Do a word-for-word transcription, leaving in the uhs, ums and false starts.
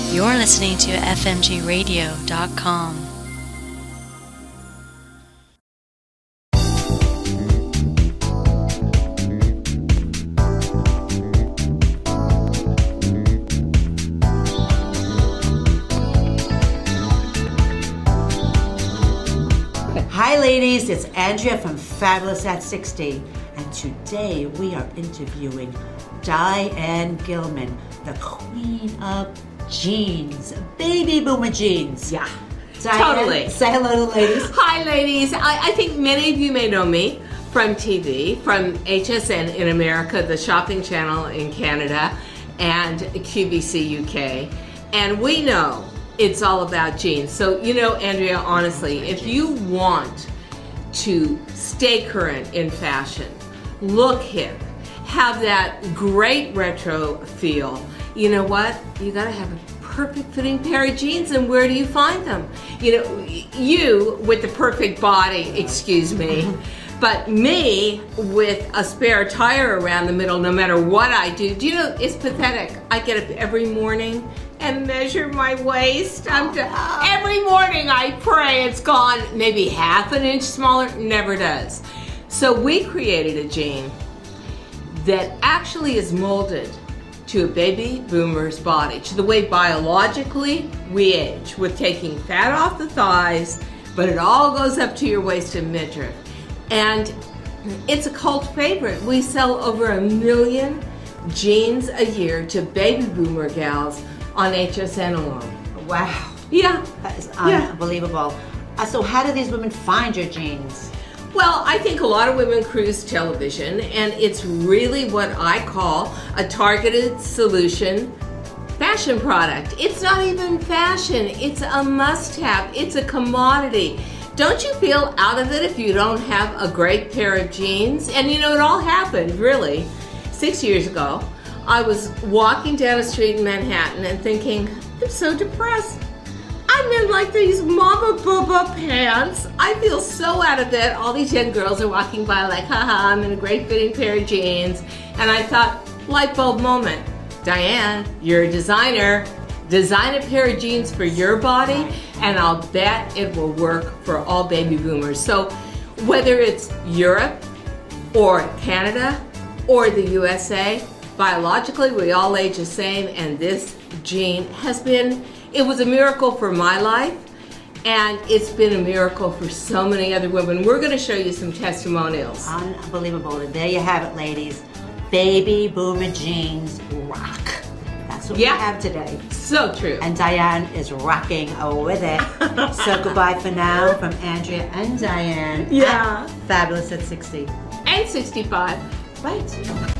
You're listening to F M G radio dot com. Hi ladies, it's Andrea from Fabulous at sixty, and today we are interviewing Diane Gilman, the queen of jeans, baby boomer jeans. Yeah, Diane, totally. Say hello to the ladies. Hi ladies, I, I think many of you may know me from T V, from H S N in America, the shopping channel in Canada, and Q V C U K, and we know it's all about jeans. So, you know, Andrea, honestly, if you want to stay current in fashion, look hip, have that great retro feel, you know what? You gotta have a perfect fitting pair of jeans, and where do you find them? You know, you with the perfect body, excuse me, but me with a spare tire around the middle no matter what I do. Do you know, it's pathetic. I get up every morning and measure my waist. I'm d- every morning I pray it's gone maybe half an inch smaller, never does. So we created a jean that actually is molded to a baby boomer's body, to the way biologically we age, with taking fat off the thighs, but it all goes up to your waist and midriff. And it's a cult favorite. We sell over a million jeans a year to baby boomer gals on H S N alone. Wow. Yeah. That is Yeah. unbelievable. Uh, so how do these women find your jeans? Well, I think a lot of women cruise television, and it's really what I call a targeted solution fashion product. It's not even fashion, it's a must-have, it's a commodity. Don't you feel out of it if you don't have a great pair of jeans? And you know, it all happened, really, six years ago. I was walking down a street in Manhattan and thinking, I'm so depressed. I'm in like these Mama Booba pants. I feel so out of it. All these young girls are walking by like, haha, I'm in a great fitting pair of jeans. And I thought, light bulb moment. Diane, you're a designer. Design a pair of jeans for your body, and I'll bet it will work for all baby boomers. So whether it's Europe or Canada or the U S A, biologically we all age the same, and this jean has been, it was a miracle for my life, and it's been a miracle for so many other women. We're going to show you some testimonials. Unbelievable. And there you have it, ladies. Baby boomer jeans rock. That's what Yeah. we have today. So true. And Diane is rocking with it. So goodbye for now from Andrea and Diane. Yeah. At Fabulous at sixty. And sixty-five. Right.